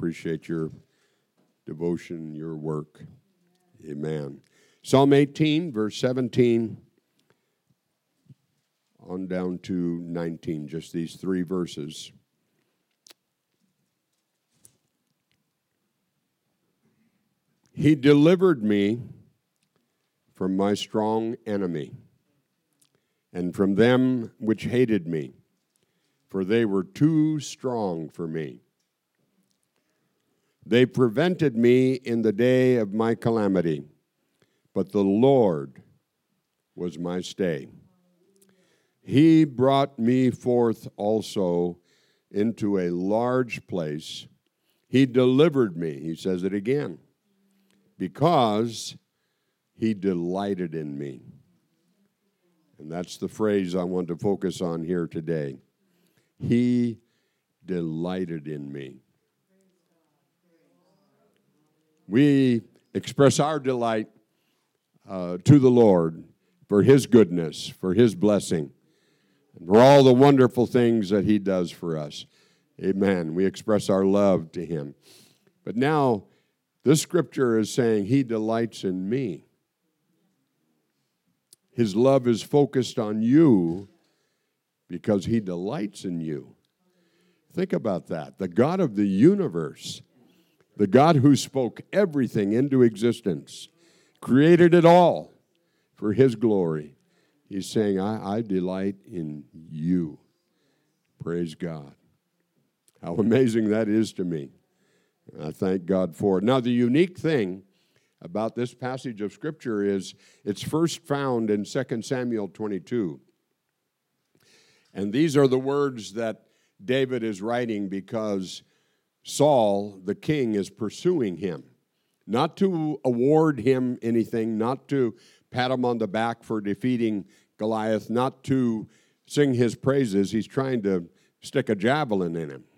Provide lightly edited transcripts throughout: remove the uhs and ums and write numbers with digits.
appreciate your devotion, your work. Amen. Psalm 18, verse 17, on down to 19, just these 3 verses. He delivered me from my strong enemy, and from them which hated me, for they were too strong for me. They prevented me in the day of my calamity, but the Lord was my stay. He brought me forth also into a large place. He delivered me, he says it again, because he delighted in me. And that's the phrase I want to focus on here today. He delighted in me. We express our delight to the Lord for his goodness, for his blessing, and for all the wonderful things that he does for us. Amen. We express our love to him. But now, this scripture is saying he delights in me. His love is focused on you because he delights in you. Think about that. The God of the universe, the God who spoke everything into existence, created it all for his glory. He's saying, I delight in you. Praise God. How amazing that is to me. I thank God for it. Now, the unique thing about this passage of Scripture is it's first found in 2 Samuel 22. And these are the words that David is writing because Saul, the king, is pursuing him. Not to award him anything, not to pat him on the back for defeating Goliath, not to sing his praises. He's trying to stick a javelin in him.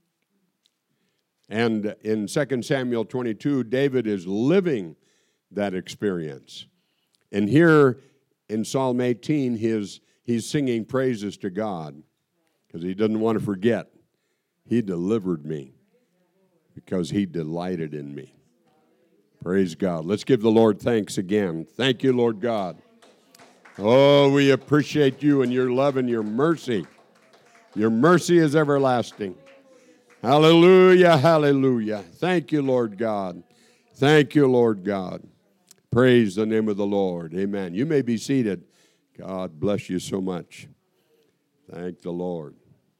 And in 2 Samuel 22, David is living that experience. And here in Psalm 18, he's singing praises to God because he doesn't want to forget. He delivered me because he delighted in me. Praise God. Let's give the Lord thanks again. Thank you, Lord God. Oh, we appreciate you and your love and your mercy. Your mercy is everlasting. Hallelujah, hallelujah. Thank you, Lord God. Thank you, Lord God. Praise the name of the Lord. Amen. You may be seated. God bless you so much. Thank the Lord.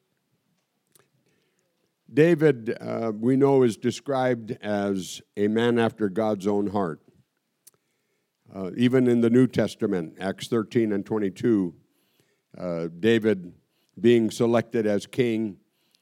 David, we know, is described as a man after God's own heart. Even in the New Testament, Acts 13 and 22, David being selected as king,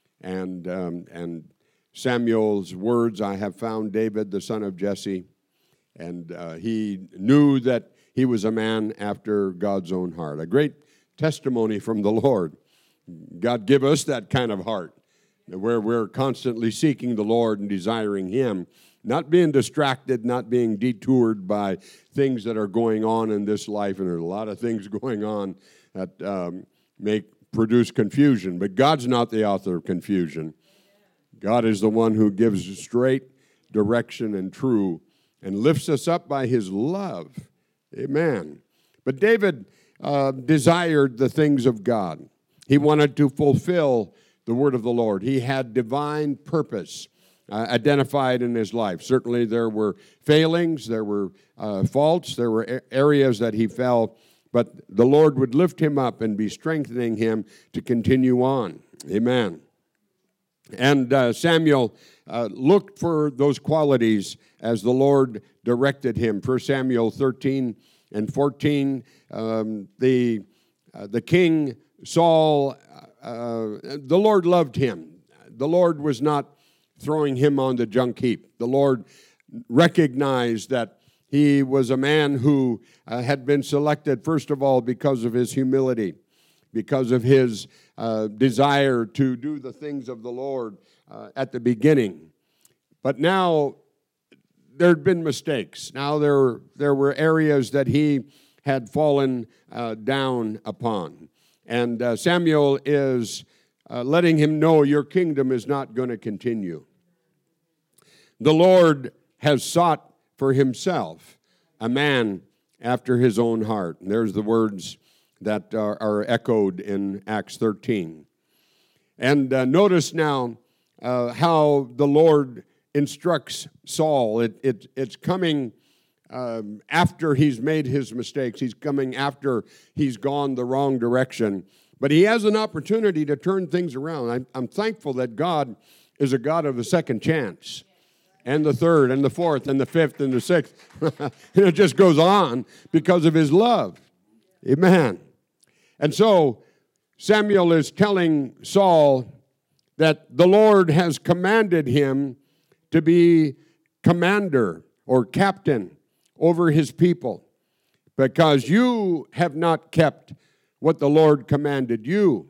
and Samuel's words, I have found David, the son of Jesse, and he knew that he was a man after God's own heart. A great testimony from the Lord. God give us that kind of heart, where we're constantly seeking the Lord and desiring him, not being distracted, not being detoured by things that are going on in this life, and there are a lot of things going on that produce confusion, but God's not the author of confusion. God is the one who gives straight direction and true and lifts us up by his love. Amen. But David desired the things of God. He wanted to fulfill the word of the Lord. He had divine purpose identified in his life. Certainly there were failings, there were faults, there were areas that he fell, but the Lord would lift him up and be strengthening him to continue on. Amen. And Samuel looked for those qualities as the Lord directed him. 1 Samuel 13 and 14, the king Saul, the Lord loved him. The Lord was not throwing him on the junk heap. The Lord recognized that he was a man who had been selected, first of all, because of his humility, because of his desire to do the things of the Lord at the beginning. But now there had been mistakes. Now there were areas that he had fallen down upon. And Samuel is letting him know your kingdom is not going to continue. The Lord has sought for himself a man after his own heart. And there's the words that are echoed in Acts 13. And notice now how the Lord instructs Saul. It's coming after he's made his mistakes. He's coming after he's gone the wrong direction. But he has an opportunity to turn things around. I'm thankful that God is a God of the second chance, and the third, and the fourth, and the fifth, and the sixth. And it just goes on because of his love. Amen. And so Samuel is telling Saul that the Lord has commanded him to be commander or captain over his people, because you have not kept what the Lord commanded you.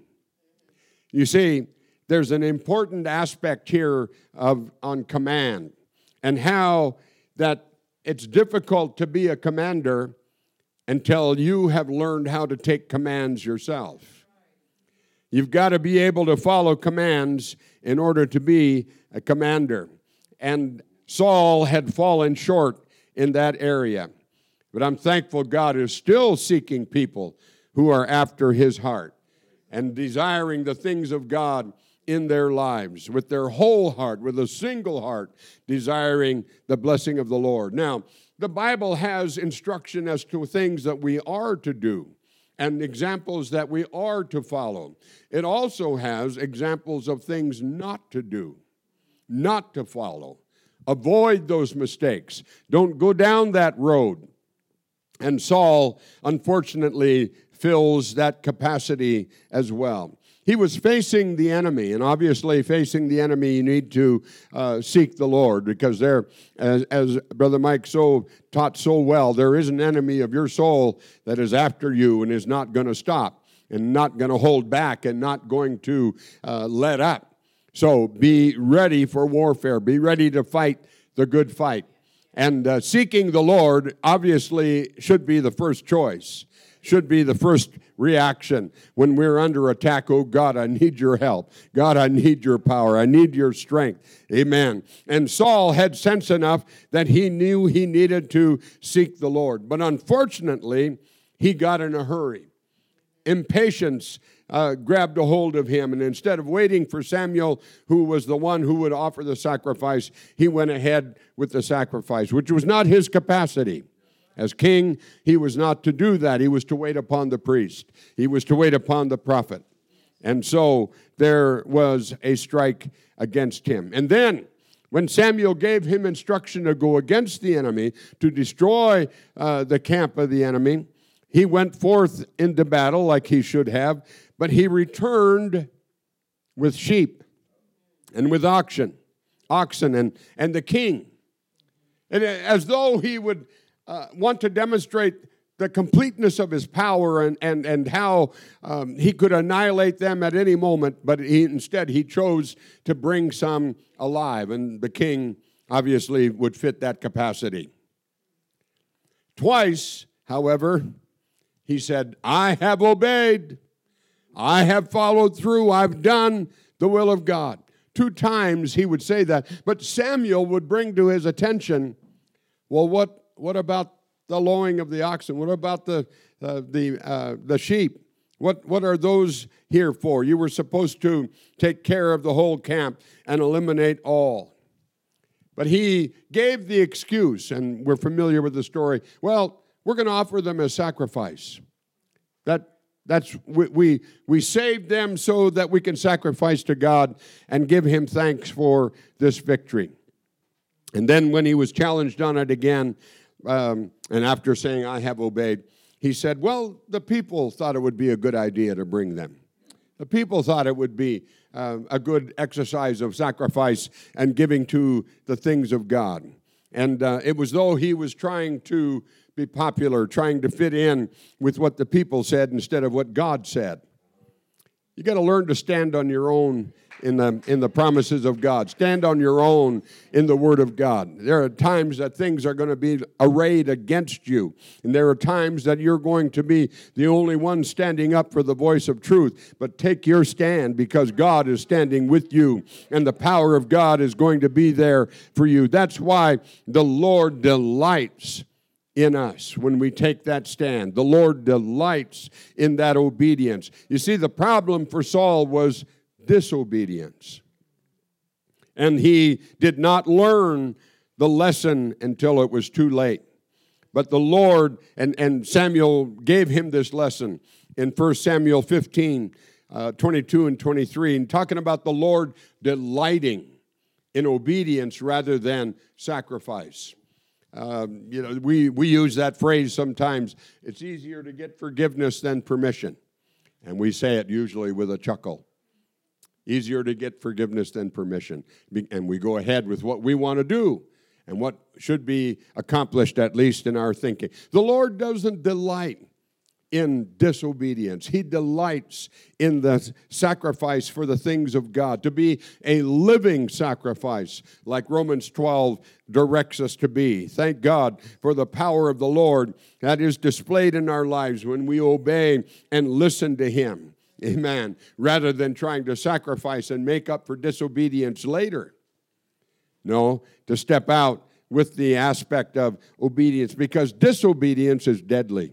You see, there's an important aspect here on command, and how that it's difficult to be a commander until you have learned how to take commands yourself. You've got to be able to follow commands in order to be a commander. And Saul had fallen short in that area. But I'm thankful God is still seeking people who are after his heart and desiring the things of God in their lives with their whole heart, with a single heart, desiring the blessing of the Lord. Now, the Bible has instruction as to things that we are to do and examples that we are to follow. It also has examples of things not to do, not to follow. Avoid those mistakes. Don't go down that road. And Saul, unfortunately, fills that capacity as well. He was facing the enemy, and obviously facing the enemy, you need to seek the Lord, because there, as Brother Mike taught so well, there is an enemy of your soul that is after you and is not going to stop and not going to hold back and not going to let up. So be ready for warfare. Be ready to fight the good fight. And seeking the Lord obviously should be the first choice, should be the first reaction when we're under attack. Oh, God, I need your help. God, I need your power. I need your strength. Amen. And Saul had sense enough that he knew he needed to seek the Lord. But unfortunately, he got in a hurry. Impatience grabbed a hold of him, and instead of waiting for Samuel, who was the one who would offer the sacrifice, he went ahead with the sacrifice, which was not his capacity. As king, he was not to do that. He was to wait upon the priest. He was to wait upon the prophet. And so there was a strike against him. And then, when Samuel gave him instruction to go against the enemy, to destroy the camp of the enemy, he went forth into battle like he should have, but he returned with sheep and with oxen and the king. And as though he would want to demonstrate the completeness of his power and how he could annihilate them at any moment, but instead he chose to bring some alive, and the king obviously would fit that capacity. Twice, however, he said, I have obeyed. I have followed through. I've done the will of God. 2 times he would say that. But Samuel would bring to his attention, well, what about the lowing of the oxen? What about the sheep? What are those here for? You were supposed to take care of the whole camp and eliminate all. But he gave the excuse, and we're familiar with the story. Well, we're going to offer them as sacrifice. We saved them so that we can sacrifice to God and give him thanks for this victory. And then when he was challenged on it again, and after saying, I have obeyed, he said, well, the people thought it would be a good idea to bring them. The people thought it would be a good exercise of sacrifice and giving to the things of God. And it was though he was trying to be popular, trying to fit in with what the people said instead of what God said. You got to learn to stand on your own in the promises of God. Stand on your own in the Word of God. There are times that things are going to be arrayed against you, and there are times that you're going to be the only one standing up for the voice of truth. But take your stand, because God is standing with you, and the power of God is going to be there for you. That's why the Lord delights in us when we take that stand. The Lord delights in that obedience. You see, the problem for Saul was disobedience. And he did not learn the lesson until it was too late. But the Lord, and Samuel gave him this lesson in 1 Samuel 15, 22 and 23, and talking about the Lord delighting in obedience rather than sacrifice. We use that phrase sometimes. It's easier to get forgiveness than permission. And we say it usually with a chuckle. Easier to get forgiveness than permission. And we go ahead with what we want to do and what should be accomplished, at least in our thinking. The Lord doesn't delight in disobedience. He delights in the sacrifice for the things of God, to be a living sacrifice, like Romans 12 directs us to be. Thank God for the power of the Lord that is displayed in our lives when we obey and listen to Him. Amen. Rather than trying to sacrifice and make up for disobedience later. No, to step out with the aspect of obedience, because disobedience is deadly.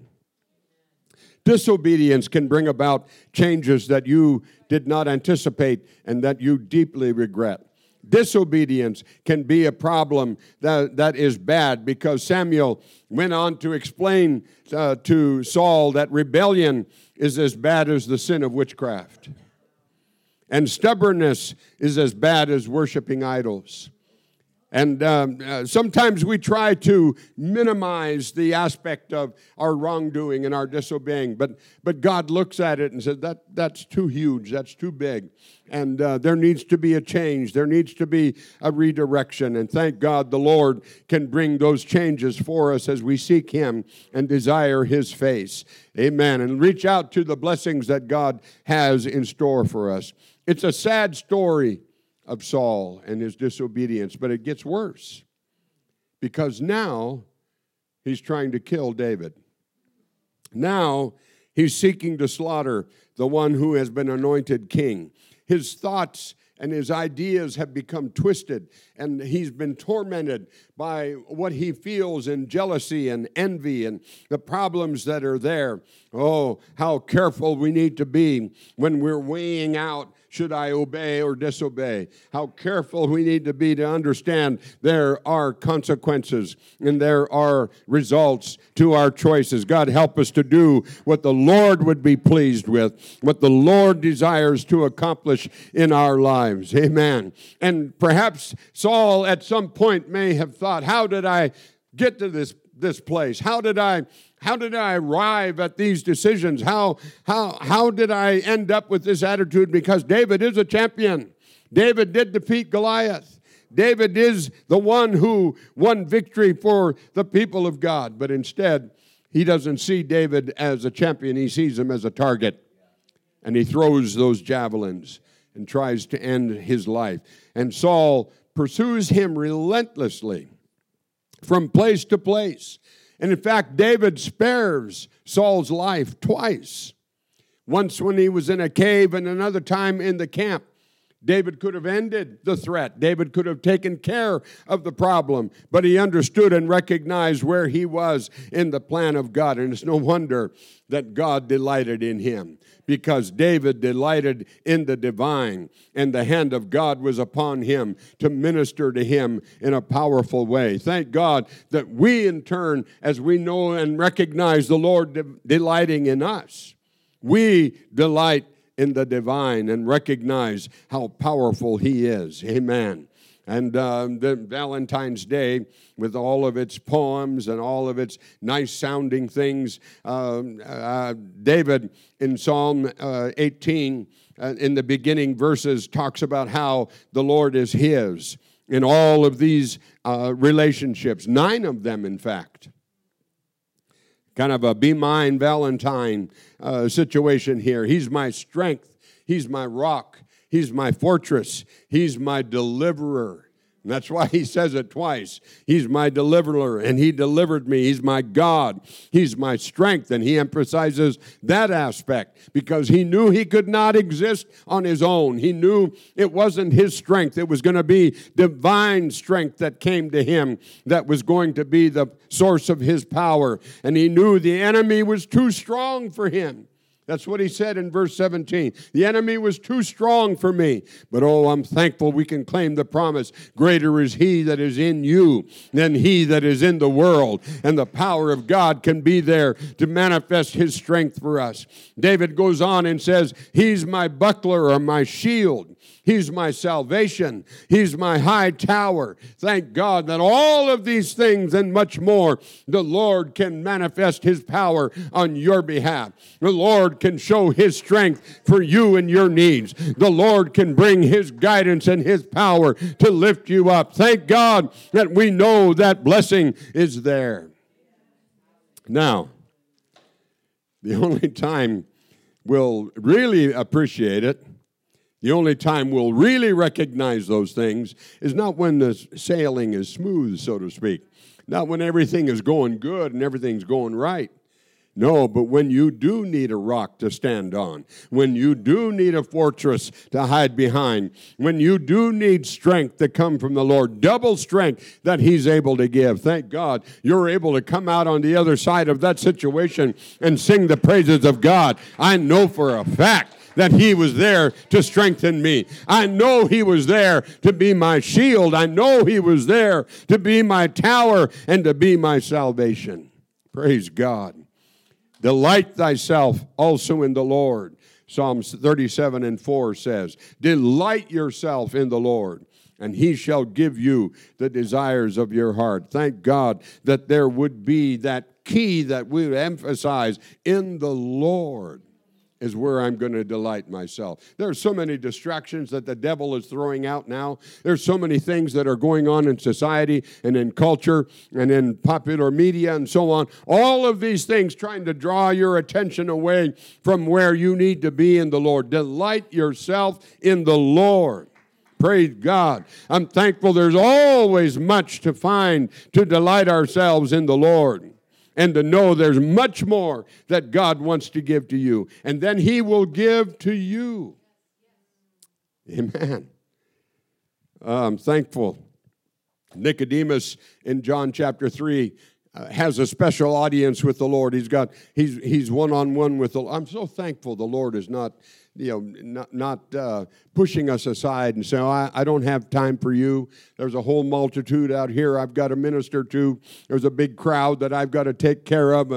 Disobedience can bring about changes that you did not anticipate and that you deeply regret. Disobedience can be a problem that is bad, because Samuel went on to explain to Saul that rebellion is as bad as the sin of witchcraft. And stubbornness is as bad as worshiping idols. And sometimes we try to minimize the aspect of our wrongdoing and our disobeying. But God looks at it and says, that's too huge, that's too big. And there needs to be a change. There needs to be a redirection. And thank God the Lord can bring those changes for us as we seek Him and desire His face. Amen. And reach out to the blessings that God has in store for us. It's a sad story of Saul and his disobedience, but it gets worse, because now he's trying to kill David. Now he's seeking to slaughter the one who has been anointed king. His thoughts and his ideas have become twisted, and he's been tormented by what he feels in jealousy and envy and the problems that are there. Oh, how careful we need to be when we're weighing out, should I obey or disobey? How careful we need to be to understand there are consequences and there are results to our choices. God, help us to do what the Lord would be pleased with, what the Lord desires to accomplish in our lives. Amen. And perhaps Saul at some point may have thought, how did I get to this place? How did I arrive at these decisions? How did I end up with this attitude? Because David is a champion. David did defeat Goliath. David is the one who won victory for the people of God. But instead, he doesn't see David as a champion. He sees him as a target. And he throws those javelins and tries to end his life. And Saul pursues him relentlessly from place to place. And in fact, David spares Saul's life twice. Once when he was in a cave, and another time in the camp. David could have ended the threat. David could have taken care of the problem. But he understood and recognized where he was in the plan of God. And it's no wonder that God delighted in him, because David delighted in the divine, and the hand of God was upon him to minister to him in a powerful way. Thank God that we, in turn, as we know and recognize the Lord delighting in us, we delight in the divine and recognize how powerful He is. Amen. And the Valentine's Day, with all of its poems and all of its nice-sounding things, David in Psalm 18, in the beginning verses, talks about how the Lord is His in all of these relationships, 9 of them, in fact. Kind of a be mine Valentine situation here. He's my strength. He's my rock. He's my fortress. He's my deliverer. And that's why he says it twice. He's my deliverer, and he delivered me. He's my God. He's my strength, and he emphasizes that aspect because he knew he could not exist on his own. He knew it wasn't his strength. It was going to be divine strength that came to him that was going to be the source of his power. And he knew the enemy was too strong for him. That's what he said in verse 17. The enemy was too strong for me. But oh, I'm thankful we can claim the promise. Greater is he that is in you than he that is in the world. And the power of God can be there to manifest his strength for us. David goes on and says, he's my buckler or my shield. He's my salvation. He's my high tower. Thank God that all of these things and much more, the Lord can manifest his power on your behalf. The Lord can show his strength for you and your needs. The Lord can bring his guidance and his power to lift you up. Thank God that we know that blessing is there. Now, the only time we'll really appreciate it, the only time we'll really recognize those things is not when the sailing is smooth, so to speak. Not when everything is going good and everything's going right. No, but when you do need a rock to stand on, when you do need a fortress to hide behind, when you do need strength to come from the Lord, double strength that he's able to give. Thank God you're able to come out on the other side of that situation and sing the praises of God. I know for a fact that he was there to strengthen me. I know he was there to be my shield. I know he was there to be my tower and to be my salvation. Praise God. Delight thyself also in the Lord. Psalms 37:4 says, delight yourself in the Lord, and he shall give you the desires of your heart. Thank God that there would be that key that we would emphasize in the Lord. Is where I'm going to delight myself. There are so many distractions that the devil is throwing out now. There's so many things that are going on in society and in culture and in popular media and so on. All of these things trying to draw your attention away from where you need to be in the Lord. Delight yourself in the Lord. Praise God. I'm thankful there's always much to find to delight ourselves in the Lord. And to know there's much more that God wants to give to you. And then he will give to you. Amen. I'm thankful. Nicodemus in John chapter 3 has a special audience with the Lord. He's one-on-one with the Lord. I'm so thankful the Lord is not pushing us aside and saying, I don't have time for you. There's a whole multitude out here I've got to minister to. There's a big crowd that I've got to take care of.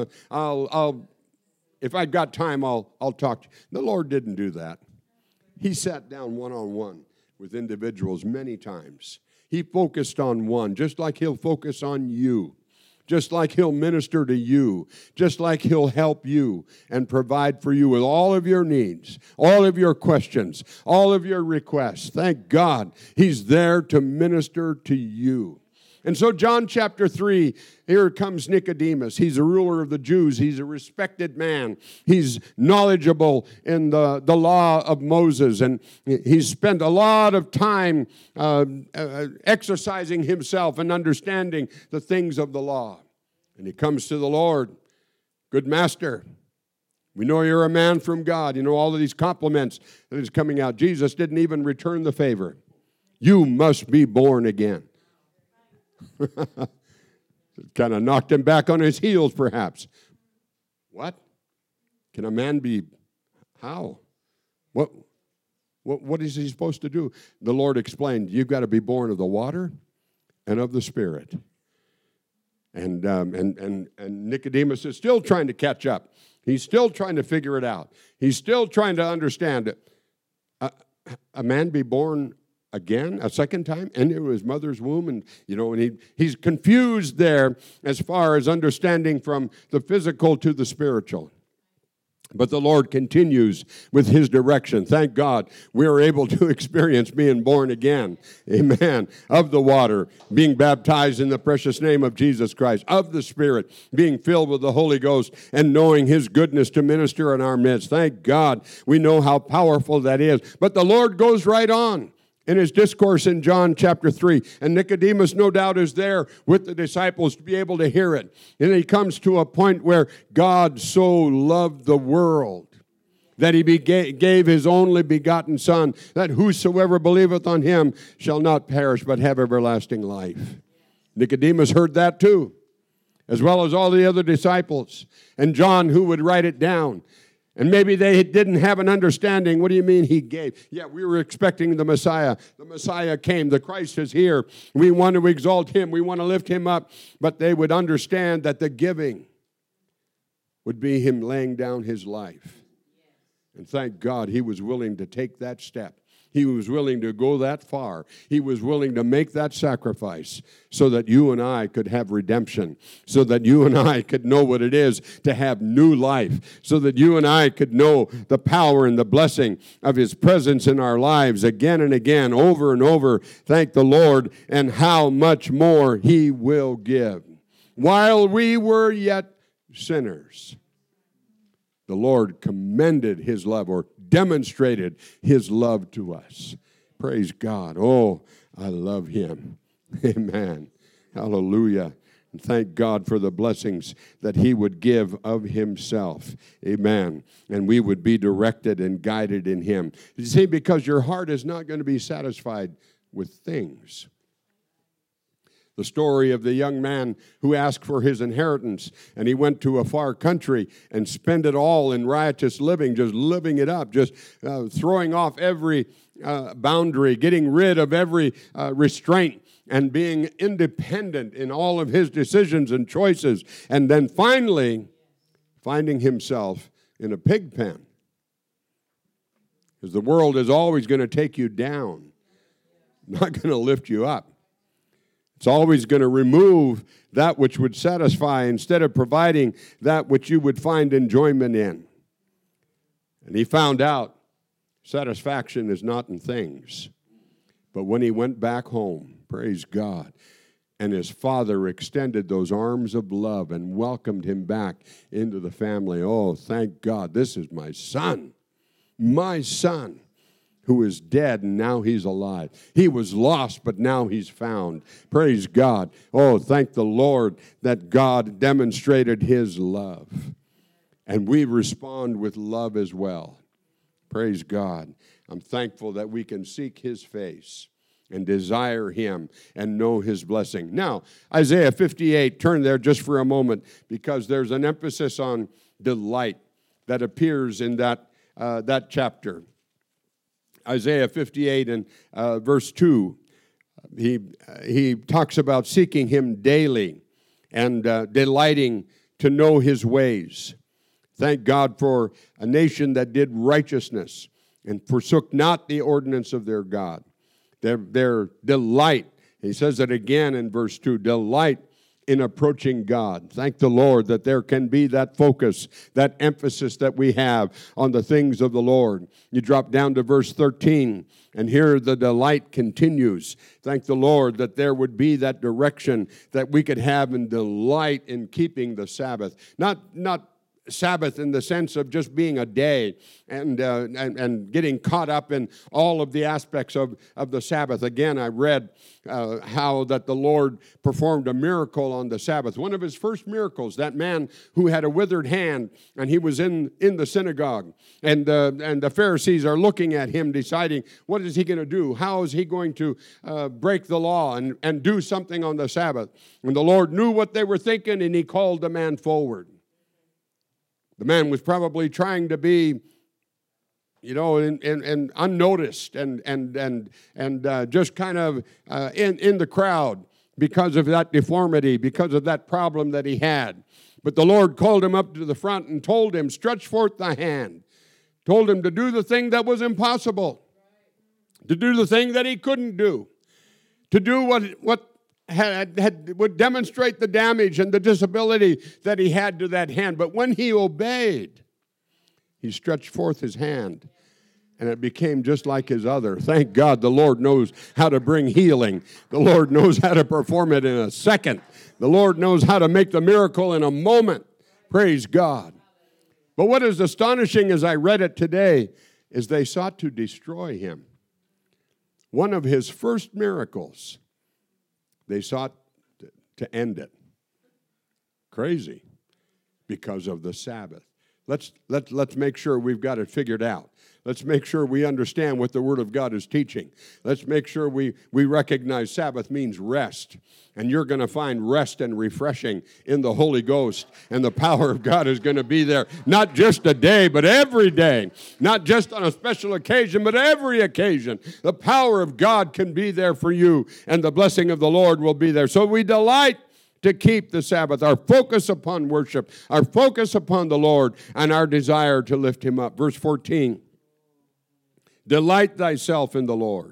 If I've got time, I'll talk to you. The Lord didn't do that. He sat down one-on-one with individuals many times. He focused on one, just like he'll focus on you. Just like he'll minister to you, just like he'll help you and provide for you with all of your needs, all of your questions, all of your requests. Thank God he's there to minister to you. And so John chapter 3, here comes Nicodemus. He's a ruler of the Jews. He's a respected man. He's knowledgeable in the law of Moses. And he's spent a lot of time exercising himself and understanding the things of the law. And he comes to the Lord. Good master, we know you're a man from God. You know all of these compliments that is coming out. Jesus didn't even return the favor. You must be born again. Kind of knocked him back on his heels, perhaps. What? Can a man be? How? What is he supposed to do? The Lord explained, you've got to be born of the water and of the Spirit. And Nicodemus is still trying to catch up. He's still trying to figure it out. He's still trying to understand it. A man be born again, a second time, into his mother's womb, and he's confused there as far as understanding from the physical to the spiritual. But the Lord continues with his direction. Thank God we are able to experience being born again. Amen. Of the water, being baptized in the precious name of Jesus Christ. Of the Spirit, being filled with the Holy Ghost and knowing his goodness to minister in our midst. Thank God we know how powerful that is. But the Lord goes right on in his discourse in John chapter 3. And Nicodemus, no doubt, is there with the disciples to be able to hear it. And he comes to a point where God so loved the world that he gave his only begotten Son, that whosoever believeth on him shall not perish but have everlasting life. Nicodemus heard that too, as well as all the other disciples. And John, who would write it down. And maybe they didn't have an understanding. What do you mean he gave? Yeah, we were expecting the Messiah. The Messiah came. The Christ is here. We want to exalt him. We want to lift him up. But they would understand that the giving would be him laying down his life. And thank God he was willing to take that step. He was willing to go that far. He was willing to make that sacrifice so that you and I could have redemption, so that you and I could know what it is to have new life, so that you and I could know the power and the blessing of his presence in our lives again and again, over and over. Thank the Lord, and how much more he will give. While we were yet sinners, the Lord commended his love, or demonstrated his love to us. Praise God. Oh, I love him. Amen. Hallelujah. And thank God for the blessings that he would give of himself. Amen. And we would be directed and guided in him. You see, because your heart is not going to be satisfied with things. The story of the young man who asked for his inheritance, and he went to a far country and spent it all in riotous living, just living it up, just throwing off every boundary, getting rid of every restraint, and being independent in all of his decisions and choices, and then finally finding himself in a pig pen. Because the world is always going to take you down, not going to lift you up. It's always going to remove that which would satisfy instead of providing that which you would find enjoyment in. And he found out satisfaction is not in things. But when he went back home, praise God, and his father extended those arms of love and welcomed him back into the family. Oh, thank God, this is my son who is dead, and now he's alive. He was lost, but now he's found. Praise God. Oh, thank the Lord that God demonstrated his love. And we respond with love as well. Praise God. I'm thankful that we can seek his face and desire him and know his blessing. Now, Isaiah 58, turn there just for a moment, because there's an emphasis on delight that appears in that chapter. Isaiah 58 and verse 2, he talks about seeking him daily and delighting to know his ways. Thank God for a nation that did righteousness and forsook not the ordinance of their God. Their delight, he says it again in verse 2, delight in approaching God. Thank the Lord that there can be that focus, that emphasis that we have on the things of the Lord. You drop down to verse 13, and here the delight continues. Thank the Lord that there would be that direction that we could have and delight in keeping the Sabbath. Not Sabbath in the sense of just being a day and getting caught up in all of the aspects of the Sabbath. Again, I read how that the Lord performed a miracle on the Sabbath. One of his first miracles, that man who had a withered hand, and he was in the synagogue, and the Pharisees are looking at him, deciding, what is he going to do? How is he going to break the law and do something on the Sabbath? And the Lord knew what they were thinking, and he called the man forward. The man was probably trying to be, and unnoticed and just kind of in the crowd because of that deformity, because of that problem that he had. But the Lord called him up to the front and told him, stretch forth thy hand. Told him to do the thing that was impossible, to do the thing that he couldn't do, to do what would demonstrate the damage and the disability that he had to that hand. But when he obeyed, He stretched forth his hand, and it became just like his other. Thank God the Lord knows how to bring healing. The Lord knows how to perform it in a second. The Lord knows how to make the miracle in a moment. Praise God. But what is astonishing as I read it today is they sought to destroy him. One of his first miracles, they sought to end it. Crazy. Because of the Sabbath. Let's make sure we've got it figured out. Let's make sure we understand what the Word of God is teaching. Let's make sure we recognize Sabbath means rest. And you're going to find rest and refreshing in the Holy Ghost. And the power of God is going to be there, not just a day, but every day. Not just on a special occasion, but every occasion. The power of God can be there for you, and the blessing of the Lord will be there. So we delight to keep the Sabbath, our focus upon worship, our focus upon the Lord, and our desire to lift him up. Verse 14, delight thyself in the Lord.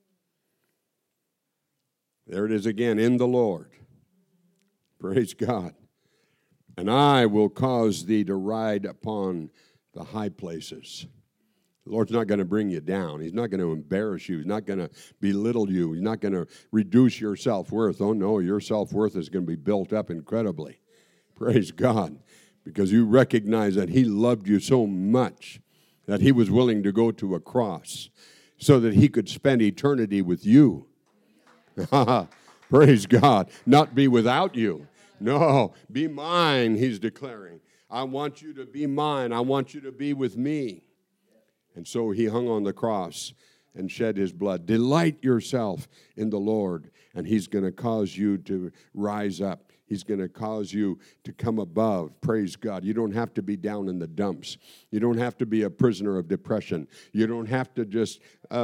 There it is again, in the Lord. Praise God. And I will cause thee to ride upon the high places. The Lord's not going to bring you down. He's not going to embarrass you. He's not going to belittle you. He's not going to reduce your self-worth. Oh, no, your self-worth is going to be built up incredibly. Praise God. Because you recognize that he loved you so much that he was willing to go to a cross so that he could spend eternity with you. Praise God. Not be without you. No, be mine, he's declaring. I want you to be mine. I want you to be with me. And so he hung on the cross and shed his blood. Delight yourself in the Lord, and he's going to cause you to rise up. He's going to cause you to come above. Praise God. You don't have to be down in the dumps. You don't have to be a prisoner of depression. You don't have to just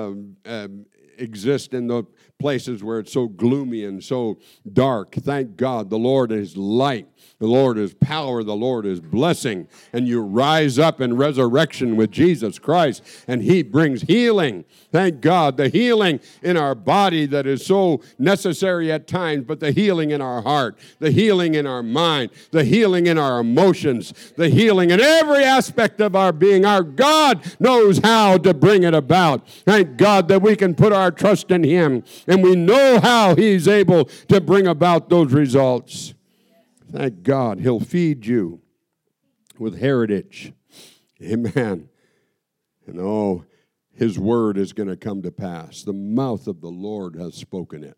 exist in the places where it's so gloomy and so dark. Thank God. The Lord is light. The Lord is power. The Lord is blessing. And you rise up in resurrection with Jesus Christ, and he brings healing. Thank God. The healing in our body that is so necessary at times, but the healing in our heart, the healing in our mind, the healing in our emotions, the healing in every aspect of our being. Our God knows how to bring it about. Thank God that we can put our trust in him, and we know how he's able to bring about those results. Thank God he'll feed you with heritage. Amen. And oh, his word is going to come to pass. The mouth of the Lord has spoken it.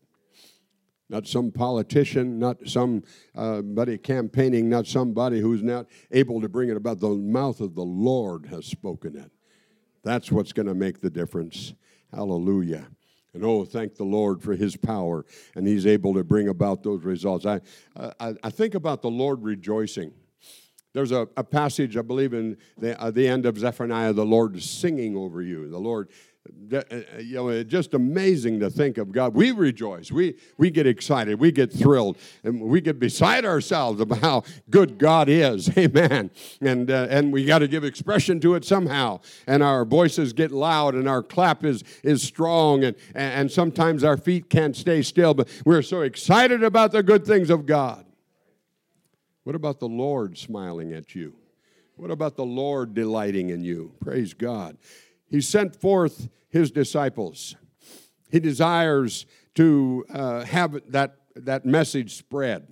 Not some politician, not somebody campaigning, not somebody who's not able to bring it about. The mouth of the Lord has spoken it. That's what's going to make the difference. Hallelujah. And oh, thank the Lord for his power, and he's able to bring about those results. I think about the Lord rejoicing. There's a passage, I believe, in the end of Zephaniah, the Lord is singing over you. The Lord, it's just amazing to think of God. We rejoice. We get excited. We get thrilled. And we get beside ourselves about how good God is. Amen. And we got to give expression to it somehow. And our voices get loud, and our clap is strong. And sometimes our feet can't stay still. But we're so excited about the good things of God. What about the Lord smiling at you? What about the Lord delighting in you? Praise God. He sent forth his disciples. He desires to have that message spread.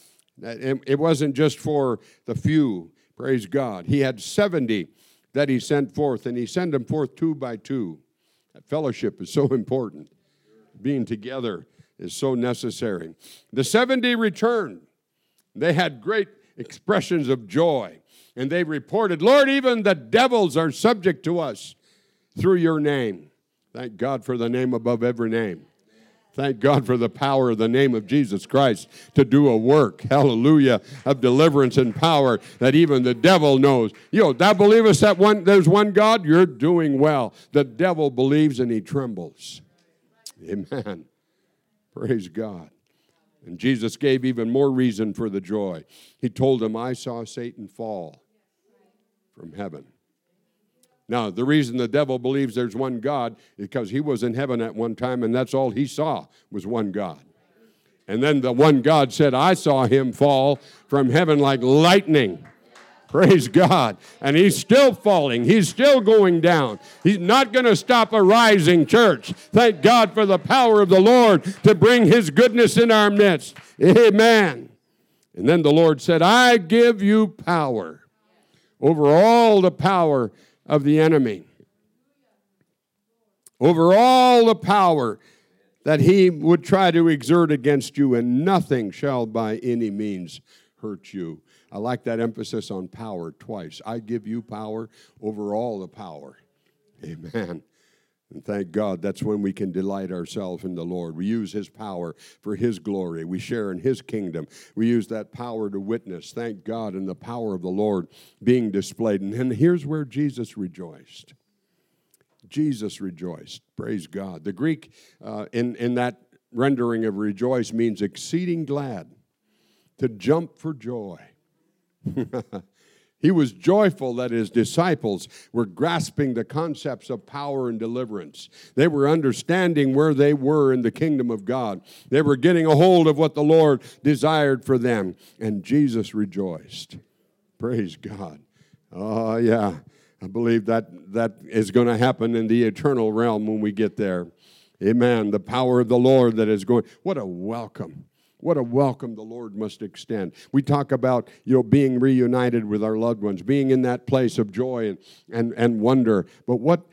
It wasn't just for the few, praise God. He had 70 that he sent forth, and he sent them forth 2 by 2. That fellowship is so important. Being together is so necessary. The 70 returned. They had great expressions of joy, and they reported, Lord, even the devils are subject to us through your name. Thank God for the name above every name. Thank God for the power of the name of Jesus Christ to do a work, hallelujah, of deliverance and power that even the devil knows. Thou believest that there's one God? You're doing well. The devil believes and he trembles. Amen. Praise God. And Jesus gave even more reason for the joy. He told them, I saw Satan fall from heaven. Now, the reason the devil believes there's one God is because he was in heaven at one time, and that's all he saw was one God. And then the one God said, I saw him fall from heaven like lightning. Praise God. And he's still falling. He's still going down. He's not going to stop a rising church. Thank God for the power of the Lord to bring his goodness in our midst. Amen. And then the Lord said, I give you power over all the power of the enemy. Over all the power that he would try to exert against you, and nothing shall by any means hurt you. I like that emphasis on power twice. I give you power over all the power. Amen. And thank God that's when we can delight ourselves in the Lord. We use his power for his glory. We share in his kingdom. We use that power to witness. Thank God in the power of the Lord being displayed. And then here's where Jesus rejoiced. Jesus rejoiced. Praise God. The Greek in that rendering of rejoice means exceeding glad, to jump for joy. He was joyful that his disciples were grasping the concepts of power and deliverance. They were understanding where they were in the kingdom of God. They were getting a hold of what the Lord desired for them. And Jesus rejoiced. Praise God. Oh, yeah. I believe that is going to happen in the eternal realm when we get there. Amen. The power of the Lord that is going. What a welcome. What a welcome the Lord must extend. We talk about, being reunited with our loved ones, being in that place of joy and wonder. But what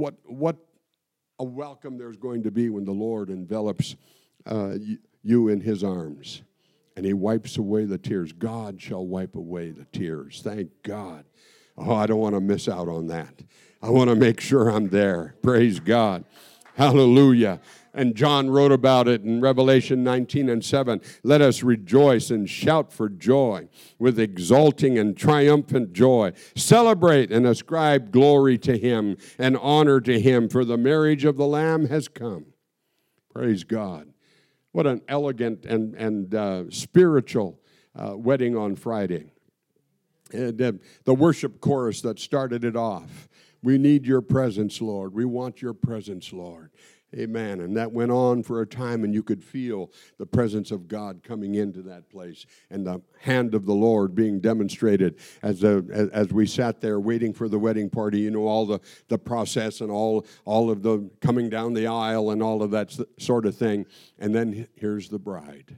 a welcome there's going to be when the Lord envelops you in his arms and he wipes away the tears. God shall wipe away the tears. Thank God. Oh, I don't want to miss out on that. I want to make sure I'm there. Praise God. Hallelujah. And John wrote about it in Revelation 19:7. Let us rejoice and shout for joy with exulting and triumphant joy. Celebrate and ascribe glory to him and honor to him, for the marriage of the Lamb has come. Praise God. What an elegant and spiritual wedding on Friday. The worship chorus that started it off. We need your presence, Lord. We want your presence, Lord. Amen. And that went on for a time, and you could feel the presence of God coming into that place and the hand of the Lord being demonstrated as we sat there waiting for the wedding party. All the process and all of the coming down the aisle and all of that sort of thing. And then here's the bride.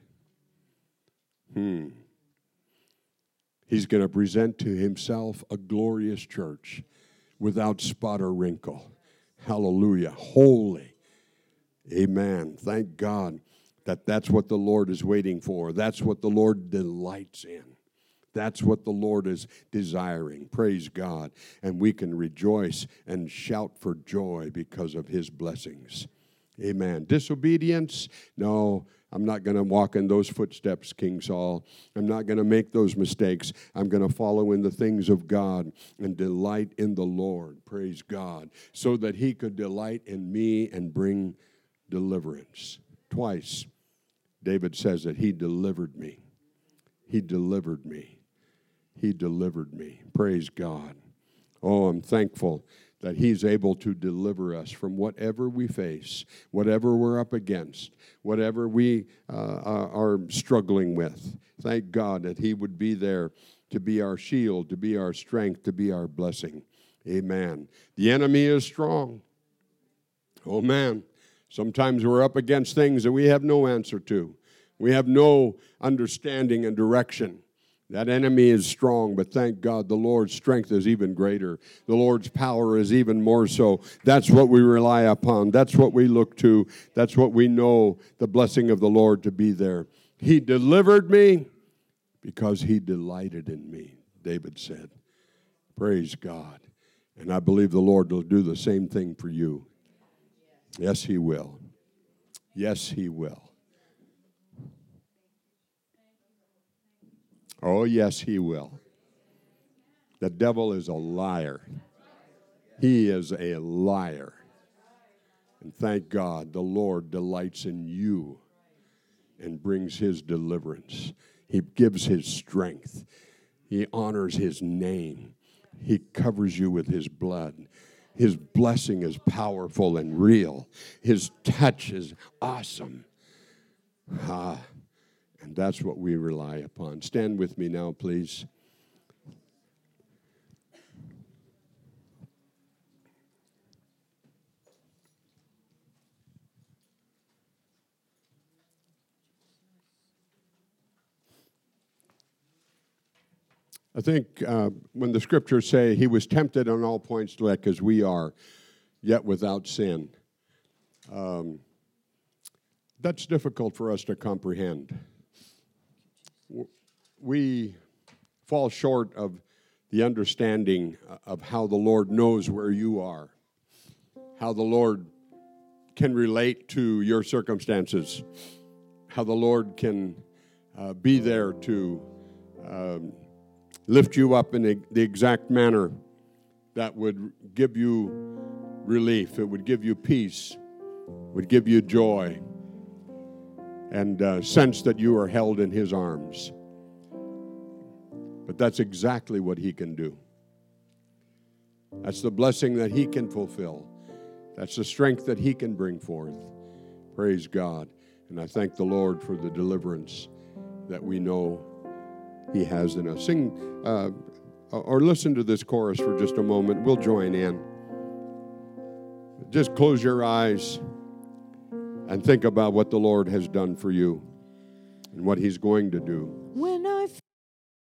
He's going to present to himself a glorious church without spot or wrinkle. Hallelujah. Holy. Amen. Thank God that's what the Lord is waiting for. That's what the Lord delights in. That's what the Lord is desiring. Praise God. And we can rejoice and shout for joy because of his blessings. Amen. Disobedience? No, I'm not going to walk in those footsteps, King Saul. I'm not going to make those mistakes. I'm going to follow in the things of God and delight in the Lord. Praise God. So that he could delight in me and bring deliverance. Twice, David says that he delivered me. He delivered me. He delivered me. Praise God. Oh, I'm thankful that he's able to deliver us from whatever we face, whatever we're up against, whatever we are struggling with. Thank God that he would be there to be our shield, to be our strength, to be our blessing. Amen. The enemy is strong. Oh, man. Sometimes we're up against things that we have no answer to. We have no understanding and direction. That enemy is strong, but thank God the Lord's strength is even greater. The Lord's power is even more so. That's what we rely upon. That's what we look to. That's what we know, the blessing of the Lord to be there. He delivered me because he delighted in me, David said. Praise God. And I believe the Lord will do the same thing for you. Yes, he will. Yes, he will. Oh, yes, he will. The devil is a liar. He is a liar. And thank God the Lord delights in you and brings his deliverance. He gives his strength. He honors his name. He covers you with his blood. His blessing is powerful and real. His touch is awesome. And that's what we rely upon. Stand with me now, please. I think when the scriptures say he was tempted on all points like as we are, yet without sin, that's difficult for us to comprehend. We fall short of the understanding of how the Lord knows where you are, how the Lord can relate to your circumstances, how the Lord can be there to lift you up in the exact manner that would give you relief, it would give you peace, would give you joy, and sense that you are held in His arms. But that's exactly what He can do. That's the blessing that He can fulfill. That's the strength that He can bring forth. Praise God. And I thank the Lord for the deliverance that we know He has in us. Sing or listen to this chorus for just a moment. We'll join in. Just close your eyes and think about what the Lord has done for you and what He's going to do.